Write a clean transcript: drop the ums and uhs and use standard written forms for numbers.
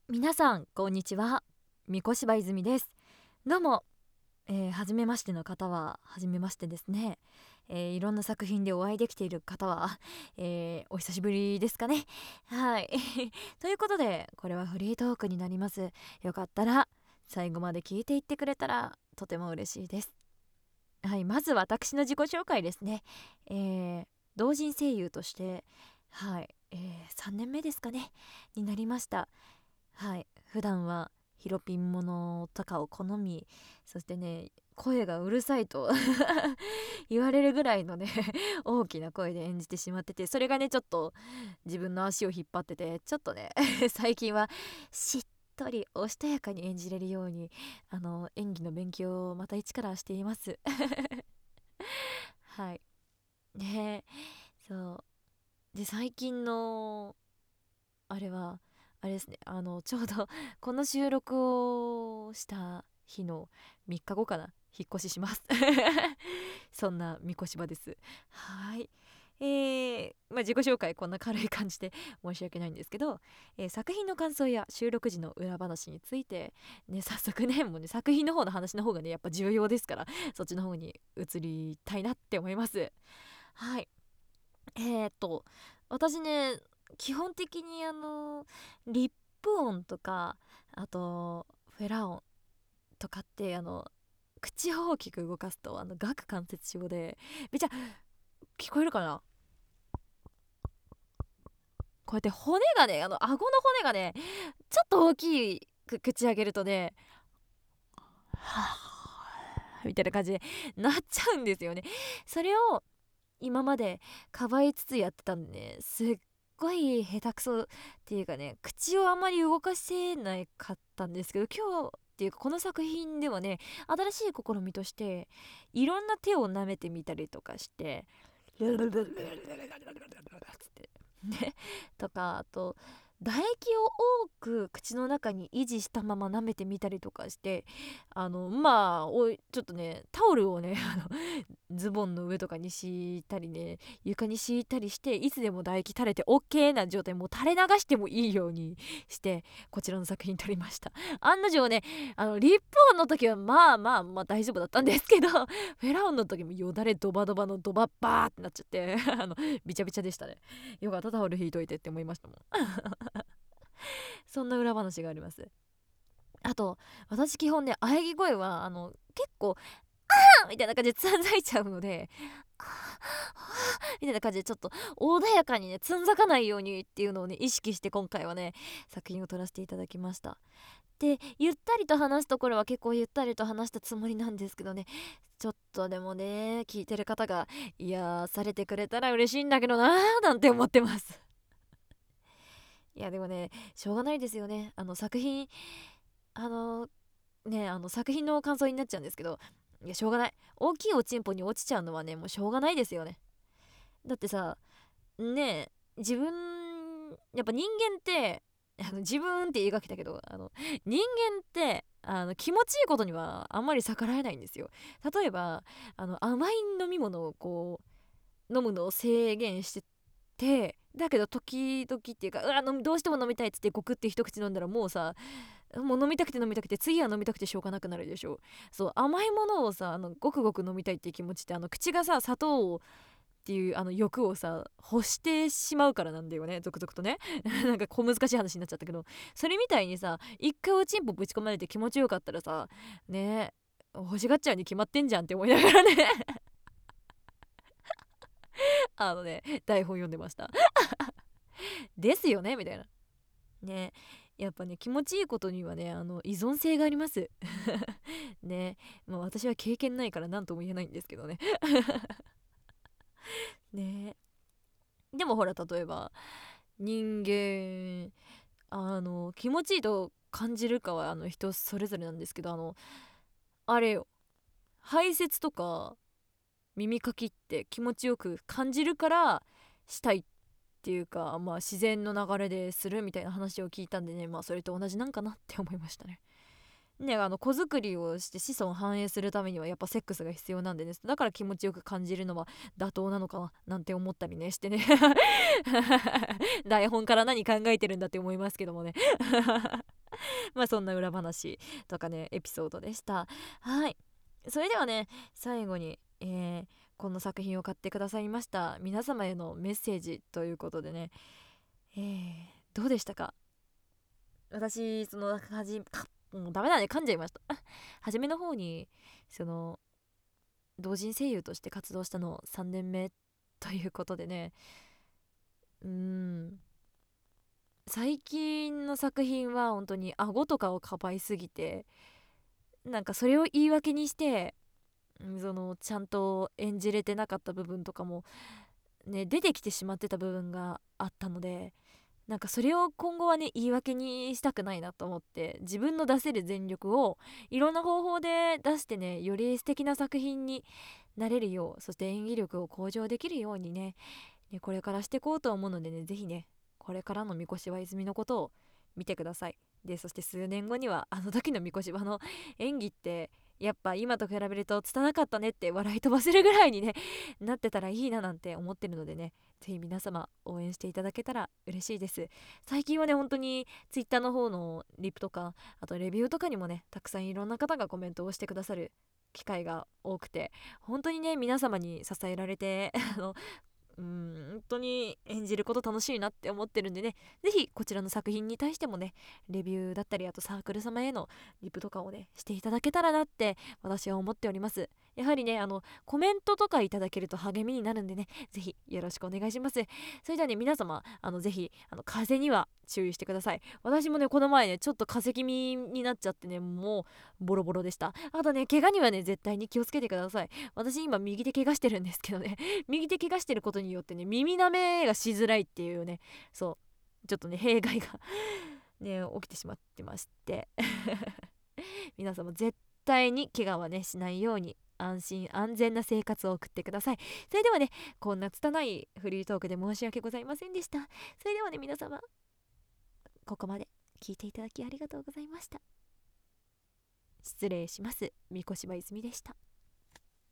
皆さんこんにちは。三越柴泉です。どうも、初めましての方は初めましてですね。いろんな作品でお会いできている方は、お久しぶりですかね。はいということで、これはフリートークになります。よかったら最後まで聞いていってくれたらとても嬉しいです。はい、まず私の自己紹介ですね。同人声優として、はい、3年目ですかねになりました。はい、普段はヒロピンものとかを好み、そしてね、声がうるさいと言われるぐらいのね大きな声で演じてしまってて、それがねちょっと自分の足を引っ張ってて、ちょっとね最近はしっとりおしとやかに演じれるように演技の勉強をまた一からしていますはいね。そうで、最近のあれはあれですね、ちょうどこの収録をした日の3日後かな、引っ越ししますそんなみこしばです。はい。自己紹介こんな軽い感じで申し訳ないんですけど、作品の感想や収録時の裏話についてね、早速ね、もうね、作品の方の話の方がねやっぱ重要ですから、そっちの方に移りたいなって思います。はい。私ね、基本的にリップ音とか、あとフェラ音とかって、口を大きく動かすと顎関節症でめっちゃ聞こえるかな。こうやって骨がね、顎の骨がねちょっと大きく口開けるとね、はぁみたいな感じでなっちゃうんですよね。それを今までかばいつつやってたんでね、すっごい下手くそっていうかね、口をあまり動かせなかったんですけど、今日っていうかこの作品ではね、新しい試みとしていろんな手を舐めてみたりとかして、つってね、とか、あと唾液を多く口の中に維持したまま舐めてみたりとかして、ちょっとねタオルをねズボンの上とかに敷いたりね、床に敷いたりして、いつでも唾液垂れて OK な状態、もう垂れ流してもいいようにしてこちらの作品撮りました。案の定ね、リップ音の時はまあ大丈夫だったんですけど、フェラ音の時もよだれドバドバのドバッバーってなっちゃってビチャビチャでしたね。よかった、タオル引いといてって思いましたもんそんな裏話があります。あと、私基本ね、喘ぎ声は結構みたいな感じでつんざいちゃうので、みたいな感じでちょっと穏やかにねつんざかないようにっていうのをね意識して、今回はね作品を撮らせていただきました。で、ゆったりと話すところは結構ゆったりと話したつもりなんですけどね、ちょっとでもね聞いてる方が癒されてくれたら嬉しいんだけどなーなんて思ってますいやでもね、しょうがないですよね。作品あの作品の感想になっちゃうんですけど、いやしょうがない、大きいおちんぽに落ちちゃうのはねもうしょうがないですよね。だってさ、ねえ、自分、やっぱ人間って自分って言いかけたけど、人間って気持ちいいことにはあんまり逆らえないんですよ。例えば甘い飲み物をこう飲むのを制限してて、だけど時々っていうか、どうしても飲みたいっつってゴクって一口飲んだら、もうさ、もう飲みたくて飲みたくて次は飲みたくてしょうがなくなるでしょ。そう、甘いものをさごくごく飲みたいっていう気持ちって、口がさ砂糖っていう欲をさ欲してしまうからなんだよね、続々とねなんか小難しい話になっちゃったけど、それみたいにさ、一回おちんぽぶち込まれて気持ちよかったらさ、ね欲しがっちゃうに決まってんじゃんって思いながらね台本読んでましたですよねみたいなね。やっぱね、気持ちいいことにはね依存性がありますね。まあ私は経験ないから何とも言えないんですけどねね。でもほら、例えば人間気持ちいいと感じるかは人それぞれなんですけど、あれよ、排泄とか耳かきって気持ちよく感じるからしたいっていうか、まあ自然の流れでするみたいな話を聞いたんでね、まあそれと同じなんかなって思いましたね。ね、子作りをして子孫繁栄するためにはやっぱセックスが必要なんでね、だから気持ちよく感じるのは妥当なのかななんて思ったりねしてね台本から何考えてるんだって思いますけどもねまあそんな裏話とかねエピソードでした。はい、それではね最後に、この作品を買ってくださいました皆様へのメッセージということでね、どうでしたか？私そのもうダメだね噛んじゃいました初めの方にその同人声優として活動したの3年目ということでね、最近の作品は本当に顎とかをかばいすぎて、なんかそれを言い訳にして、そのちゃんと演じれてなかった部分とかもね出てきてしまってた部分があったので、なんかそれを今後はね言い訳にしたくないなと思って、自分の出せる全力をいろんな方法で出してね、より素敵な作品になれるよう、そして演技力を向上できるようにねこれからしていこうと思うのでね、ぜひねこれからの三越は泉のことを見てください。でそして数年後にはあの時の三越場の演技ってやっぱ今と比べると拙かったねって笑い飛ばせるぐらいにねなってたらいいななんて思ってるのでね、ぜひ皆様応援していただけたら嬉しいです。最近はね本当にツイッターの方のリプとかあとレビューとかにもねたくさんいろんな方がコメントをしてくださる機会が多くて、本当にね皆様に支えられて本当に演じること楽しいなって思ってるんでね、ぜひこちらの作品に対してもねレビューだったりあとサークル様へのリプとかをねしていただけたらなって私は思っております。やはりねコメントとかいただけると励みになるんでね、ぜひよろしくお願いします。それではね皆様ぜひ風邪には注意してください。私もねこの前ねちょっと風邪気味になっちゃってね、もうボロボロでした。あとね怪我にはね絶対に気をつけてください。私今右手怪我してるんですけどね右手怪我してることによってね耳舐めがしづらいっていうね、そうちょっとね弊害がね起きてしまってまして皆さんも絶対に怪我はねしないように安心安全な生活を送ってください。それではねこんな拙いフリートークで申し訳ございませんでした。それではね皆様ここまで聞いていただきありがとうございました。失礼します。三越場泉でした。